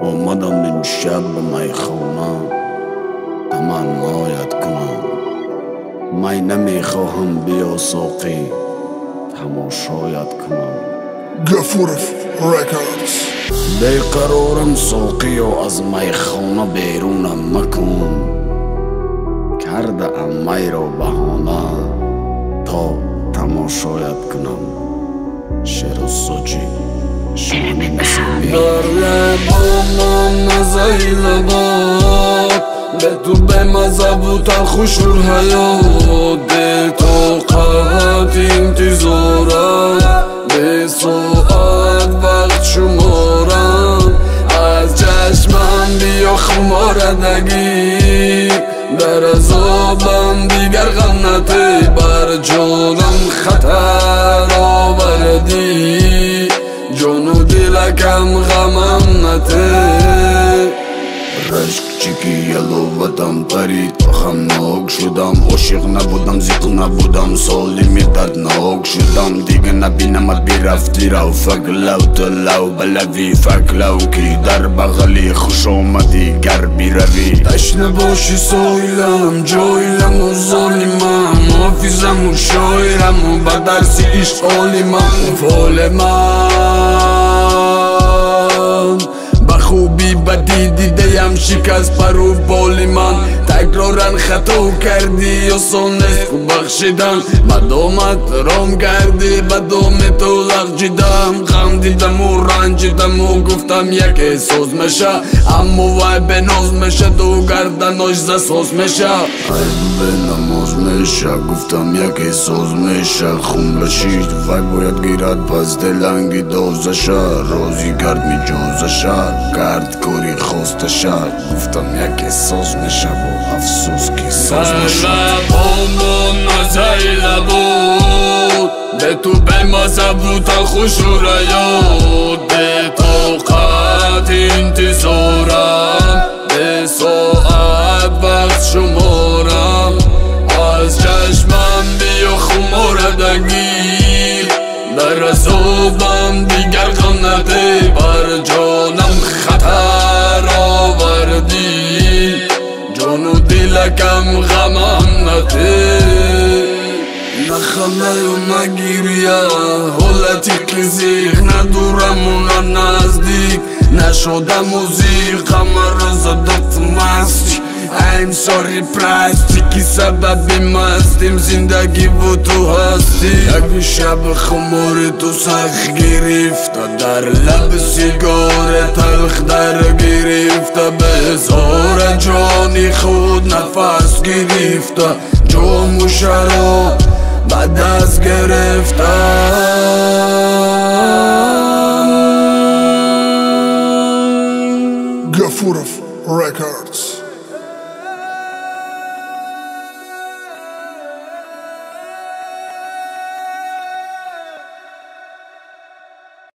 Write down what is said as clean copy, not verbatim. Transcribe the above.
اومدم امشب به میخانه تمنایت کنم. می نمیخواهم بیا ساقی تماشایت کنم. Gafurov Records. بیقرارم ساقی و از میخانه بیرونم مکن. کرده ام می را بهانه تا تماشایت کنم. شعر و سوچی شانی نسیمی در لبام نزایل باد به تو به مزه بود خوشور حیات دل طاقت انتظارم به ساعت وقت شمارم از چشمم بیا خمار نگیر در عذابم دیگر غم نتی بر جانم خطر آوردی جان و دلکم غمم نتی رشک چکی یلوتم پرید غمناک شدم. عاشق نبودم زیق نبودم سالمی دردناک شدم. دیگه نبینمت بیرفتی رو فکلو تلو بلوی فکلو کی در بغلی خوش آمدی گر بیروی. تشنه باشی سایلم جایلم و ظالمم حافظم و شاعرم و به درسی عشق عالمم فال من خوبی بدی دیدیم شکست پرو بال من تکرارن خطا کردی آسان نیست بخشیدن مدامت رام کردی بدام تو لغجیدم غم دیدم و رنجیدم و گفتم یک احساس میشه اما وای به ناز میشه دو گردناش زساس میشه به نماز میشه گفتم یک احساس میشه خون بشید وای باید گیرد پس دلنگی دوزشه رازی کرد می جوزشه کرد کاری خواسته گفتم یک احساس میشه و افسوس که ساز نشد. لبامون نزایل بود به تو به مزه بود خوش و ریاد به طاقت انتظارم به ساعت وقت شمارم از چشمم بیا خماردگی در عذابم دیگر غم نده بر جانم خطر آوردی جان و دلکم غمم نده نخنه و نگیریه حالتی کلیزیخ ندورم و نزدیک نشدم موزیق همه رو زدت مستی I'm sorry پرستی که سبب مستیم زندگی و تو هستی یک شب خمار تو سخ گرفته در لب سیگار تلخ در گرفته به هزار جانی خود نفس گرفته جام و شراب به دست گرفتم. Gafurov Records.